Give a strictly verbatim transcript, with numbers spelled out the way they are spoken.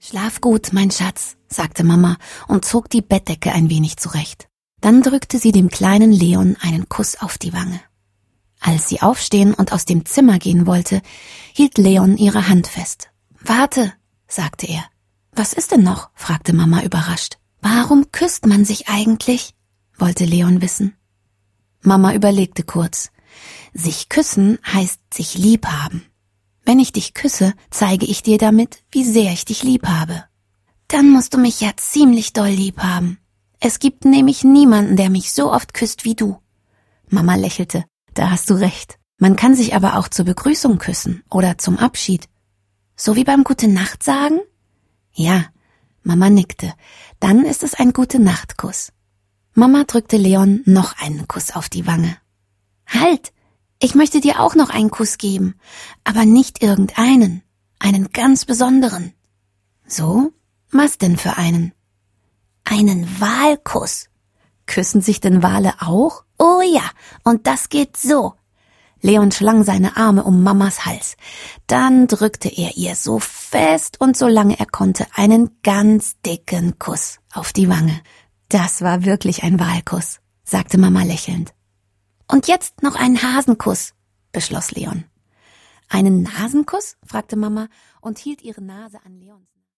»Schlaf gut, mein Schatz«, sagte Mama und zog die Bettdecke ein wenig zurecht. Dann drückte sie dem kleinen Leon einen Kuss auf die Wange. Als sie aufstehen und aus dem Zimmer gehen wollte, hielt Leon ihre Hand fest. »Warte«, sagte er. »Was ist denn noch?«, fragte Mama überrascht. »Warum küsst man sich eigentlich?«, wollte Leon wissen. Mama überlegte kurz. »Sich küssen heißt sich lieb haben. Wenn ich dich küsse, zeige ich dir damit, wie sehr ich dich lieb habe.« »Dann musst du mich ja ziemlich doll lieb haben. Es gibt nämlich niemanden, der mich so oft küsst wie du.« Mama lächelte. »Da hast du recht. Man kann sich aber auch zur Begrüßung küssen oder zum Abschied.« »So wie beim Gute-Nacht sagen?« »Ja«, Mama nickte. »Dann ist es ein Gute-Nacht-Kuss.« Mama drückte Leon noch einen Kuss auf die Wange. »Halt! Ich möchte dir auch noch einen Kuss geben, aber nicht irgendeinen, einen ganz besonderen.« »So? Was denn für einen?« »Einen Walkuss.« »Küssen sich denn Wale auch?« »Oh ja, und das geht so.« Leon schlang seine Arme um Mamas Hals. Dann drückte er ihr so fest und so lange er konnte einen ganz dicken Kuss auf die Wange. Das war wirklich ein Walkuss, sagte Mama lächelnd. »Und jetzt noch einen Hasenkuss«, beschloss Leon. »Einen Nasenkuss?«, fragte Mama und hielt ihre Nase an Leons